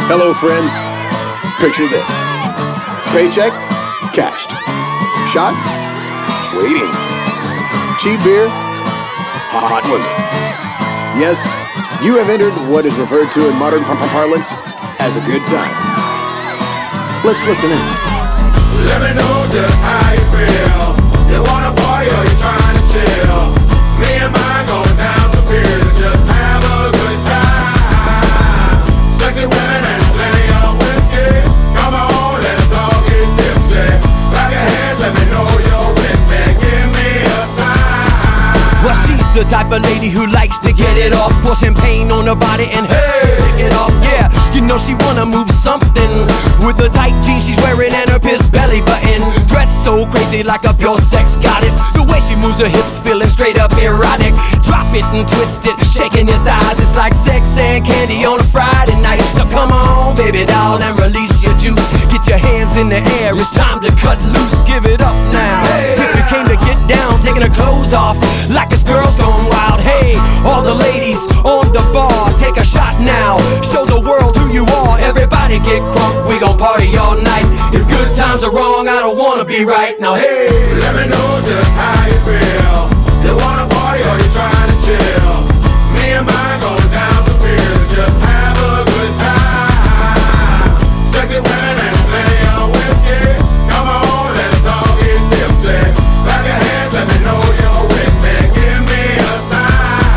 Hello, friends. Picture this. Paycheck, cashed. Shots, waiting. Cheap beer, hot women. Yes, you have entered what is referred to in modern parlance as a good time. Let's listen in. Let me know just how you feel. You wanna party or you trying to chill? Me and mine going down some beers and just have a good time. Sexy women and plenty of whiskey. Come on, let's all get tipsy. Clap your hands, let me know you're with me. Give me a sign. Well, she's the type of lady who likes to get it off, pour champagne on her body and hey, take it off. Yeah, you know she wanna move something with the tight jeans she's wearing and her pierced belly button. Dressed so crazy like a pure sex goddess. The way she moves her hips, feeling straight up erotic. Drop it and twist it, shaking your thighs. It's like sex and candy on a Friday night. So come on, baby doll, and release your juice. Get your hands in the air, it's time to cut loose. Give it up now. If you came to get down, taking her clothes off like this girl's going wild. Hey, all the ladies on the bar, take a shot now. Show the world who you are. Everybody get crunk, we gon' party all night. If good times are wrong, I don't wanna be right. Now hey, let me know just how you feel. You wanna party or you trying to chill? Me and mine going down some beers and just have a good time. Sexy women and plenty of whiskey. Come on, let's all get tipsy. Clap your hands, let me know you're with me. Give me a sign.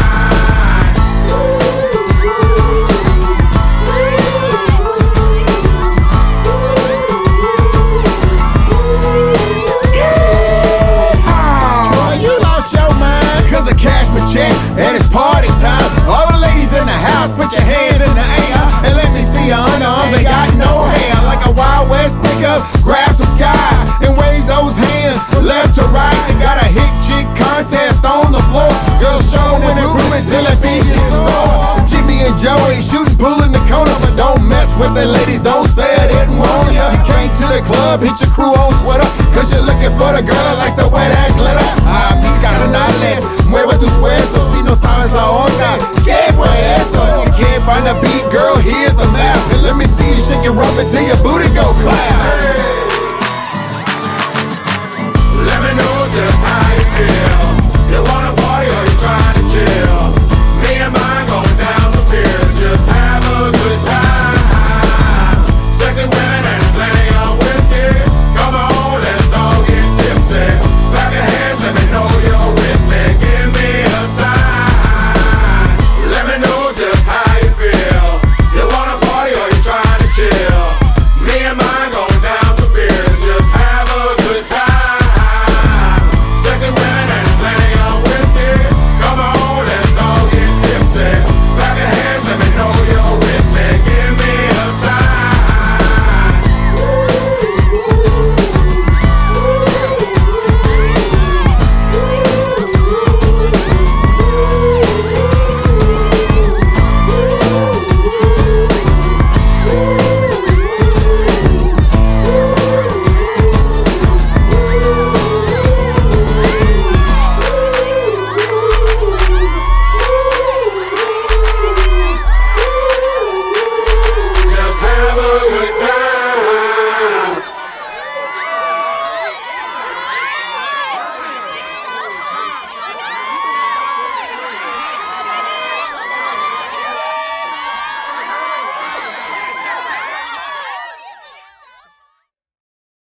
Cash my check and it's party time. All the ladies in the house, put your hands in the air and let me see your underarms. They got no hair, like a Wild West sticker. Grab some sky and wave those hands left to right. And got a hit chick contest on the floor. Girls showing in the room until it beat is sore. Jimmy and Joey shooting pool in the corner, but don't mess with the ladies. Don't say I didn't warn ya. You came to the club, hit your crew on Twitter, cause you're looking for the girl that likes to wear that glitter. Mis carnales, mueve tus huesos, si no sabes la onda, ¿qué fue eso?